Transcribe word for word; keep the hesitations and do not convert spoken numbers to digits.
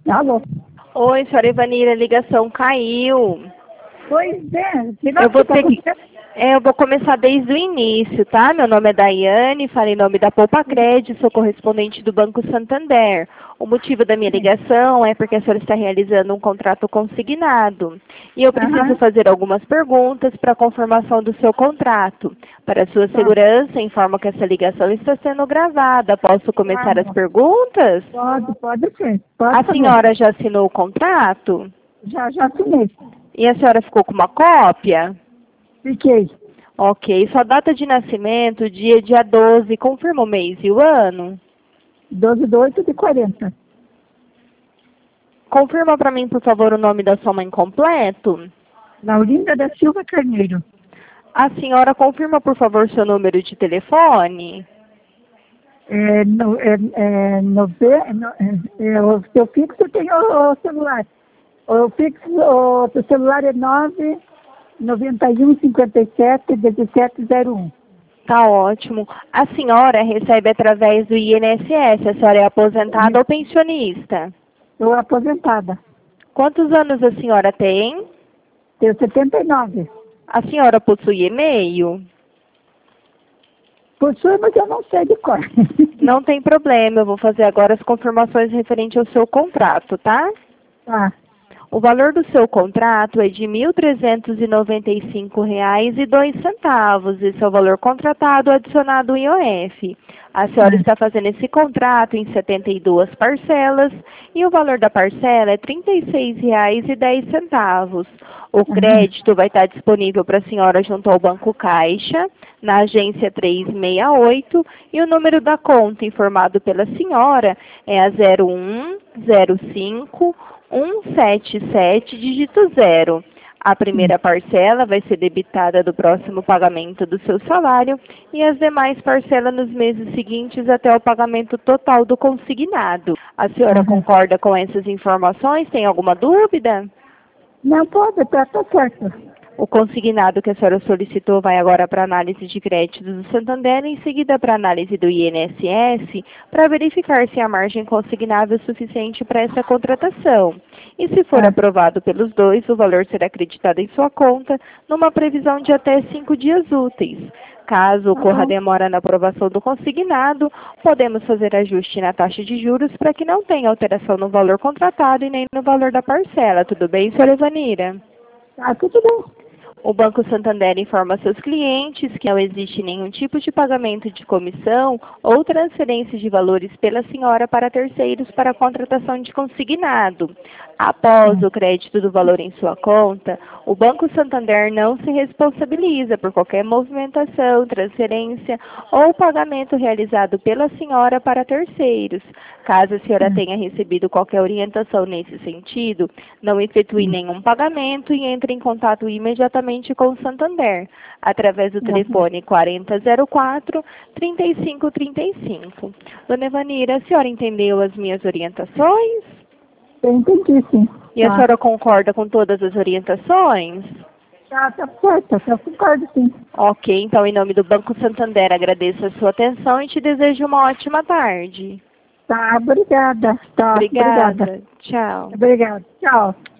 Alô? Oi, senhora Ivanira, a ligação caiu. Pois é, Eu vou ter que... É, eu vou começar desde o início, tá? Meu nome é Daiane, falei em nome da Poupa Crédito, sou correspondente do Banco Santander. O motivo da minha ligação é porque a senhora está realizando um contrato consignado. E eu preciso Aham. fazer algumas perguntas para a confirmação do seu contrato. Para sua Tá. segurança, informo que essa ligação está sendo gravada. Posso começar as Claro. perguntas? Pode, pode ser. Pode A fazer. senhora já assinou o contrato? Já, já assinei. E a senhora ficou com uma cópia? Fiquei. Ok. Sua data de nascimento, dia dia doze, confirma o mês e o ano? doze de oito de quarenta. Confirma para mim, por favor, o nome da sua mãe completo? Laurinda da Silva Carneiro. A senhora confirma, por favor, seu número de telefone? É, no, é, é, nove, é, no, é, é, o seu fixo tem o, o celular. O fixo, o, o celular é nove nove um cinco sete um sete zero um. Tá ótimo. A senhora recebe através do I N S S. A senhora é aposentada ou pensionista? Estou aposentada. Quantos anos a senhora tem? Tenho setenta e nove. A senhora possui e-mail? Possui, mas eu não sei de cor. Não tem problema, eu vou fazer agora as confirmações referentes ao seu contrato, tá? Tá. O valor do seu contrato é de mil trezentos e noventa e cinco reais e dois centavos. Esse é o valor contratado adicionado ao I O F. A senhora É. está fazendo esse contrato em setenta e duas parcelas e o valor da parcela é trinta e seis reais e dez centavos. O crédito vai estar disponível para a senhora junto ao Banco Caixa, na agência trezentos e sessenta e oito, e o número da conta informado pela senhora é a zero um zero cinco um sete sete, dígito zero. A primeira parcela vai ser debitada do próximo pagamento do seu salário e as demais parcelas nos meses seguintes até o pagamento total do consignado. A senhora Uhum. concorda com essas informações? Tem alguma dúvida? Não pode, tá, tá certo. O consignado que a senhora solicitou vai agora para análise de créditos do Santander e em seguida para análise do I N S S para verificar se a margem consignável é suficiente para essa contratação. E se for Tá. aprovado pelos dois, o valor será acreditado em sua conta numa previsão de até cinco dias úteis. Caso ocorra bom. demora na aprovação do consignado, podemos fazer ajuste na taxa de juros para que não tenha alteração no valor contratado e nem no valor da parcela. Tudo bem, senhora Ivanira? Tá tudo bem. O Banco Santander informa seus clientes que não existe nenhum tipo de pagamento de comissão ou transferência de valores pela senhora para terceiros para a contratação de consignado. Após o crédito do valor em sua conta, o Banco Santander não se responsabiliza por qualquer movimentação, transferência ou pagamento realizado pela senhora para terceiros. Caso a senhora tenha recebido qualquer orientação nesse sentido, não efetue nenhum pagamento e entre em contato imediatamente com o Santander, através do telefone quarenta zero quatro, trinta e cinco trinta e cinco. Dona Evanira, a senhora entendeu as minhas orientações? Eu entendi, sim. E a Tá. senhora concorda com todas as orientações? Tá, tá certo, eu concordo, sim. Ok, então em nome do Banco Santander agradeço a sua atenção e te desejo uma ótima tarde. Tá, obrigada. Tá, Obrigada. obrigada. Tchau. Obrigada. Tchau.